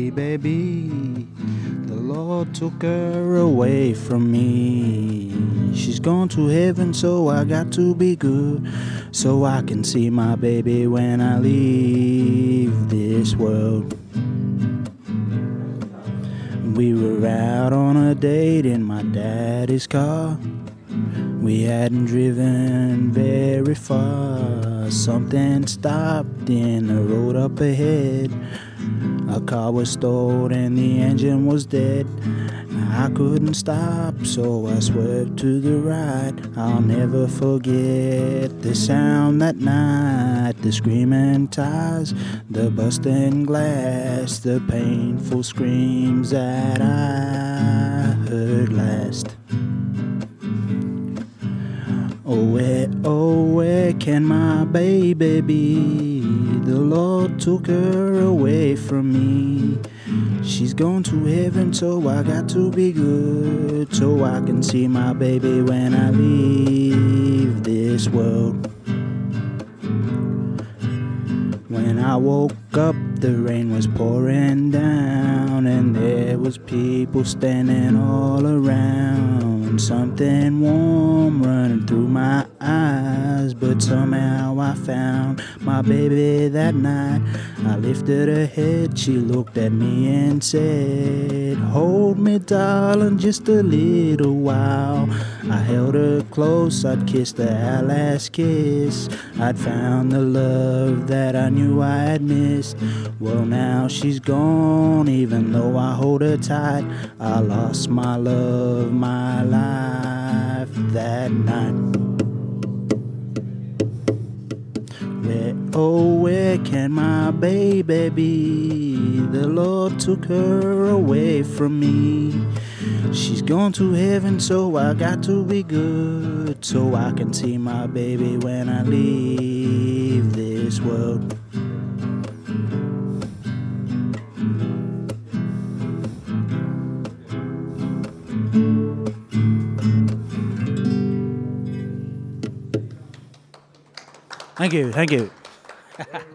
baby. The Lord took her away from me. She's gone to heaven, so I got to be good, so I can see my baby when I leave this world. We were out on a date in my daddy's car. We hadn't driven very far. Something stopped in the road up ahead. A car was stalled and the engine was dead. I couldn't stop, so I swerved to the right. I'll never forget the sound that night, the screaming tires, the busting glass, the painful screams that I heard last. Oh, where can my baby be? The Lord took her away from me. She's gone to heaven, so I got to be good, so I can see my baby when I leave this world. When I woke up, the rain was pouring down, and there was people standing all around. Something warm running through my eyes, but somehow I found my baby that night. I lifted her head, she looked at me and said, "Hold me, darling, just a little while." I held her close, I'd kissed her our last kiss. I'd found the love that I knew I had missed. Well, now she's gone, even though I hold her tight. I lost my love, my life that night. Where can my baby be? The Lord took her away from me. She's gone to heaven, so I got to be good, so I can see my baby when I leave this world. Thank you.